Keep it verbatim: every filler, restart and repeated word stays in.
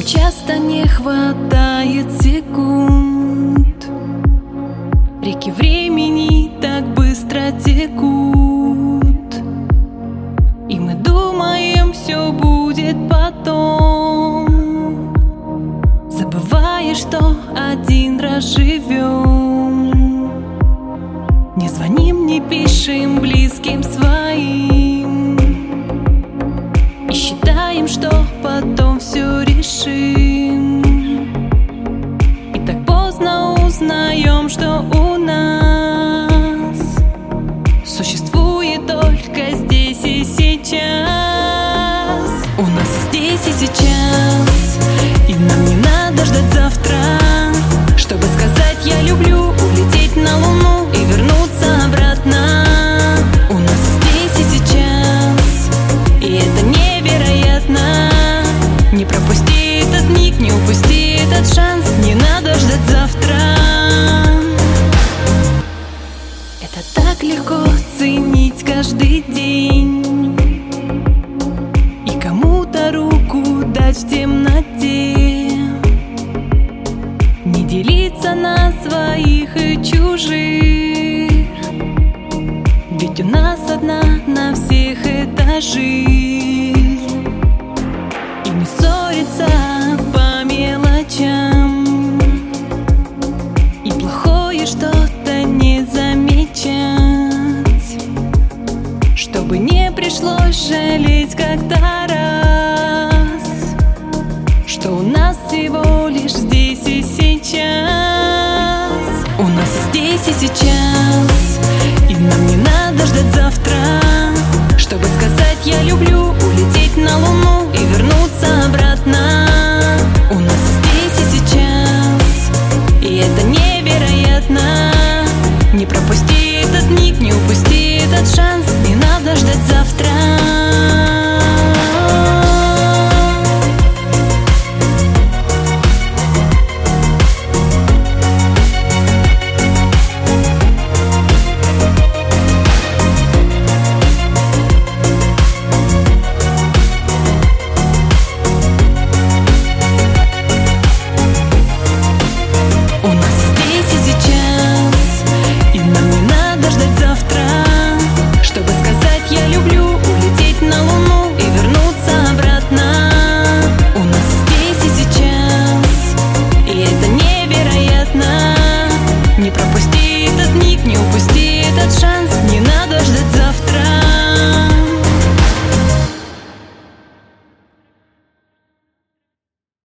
часто не хватает секунд. Реки времени так быстро текут, и мы думаем, все будет потом, забывая, что один раз живем. Не звоним, не пишем близким своим, и считаем, что потом все решим. И так поздно узнаем, что у нас существует только здесь и сейчас. У нас здесь и сейчас, и нам не надо ждать завтра, чтобы сказать «я люблю», улететь на Луну и вернуться обратно. У нас здесь и сейчас, и это невероятно. Не пропусти этот миг, не упусти этот шанс, не надо ждать завтра. Это так легко ценить каждый день и кому-то руку дать в темноте, не делиться на своих и чужих, ведь у нас одна на всех эта жизнь. И не ссориться по мелочам, и плохое что-то не замечать, чтобы не пришлось жалеть как-то раз, что у нас всего лишь здесь и сейчас. У нас здесь и сейчас, и нам не надо ждать завтра, чтобы сказать «я люблю», улететь на Луну и вернуться обратно. У нас здесь и сейчас, и это невероятно. Не пропусти этот миг, не упусти этот шанс, не надо ждать завтра. Не пропусти этот миг, не упусти этот шанс, не надо.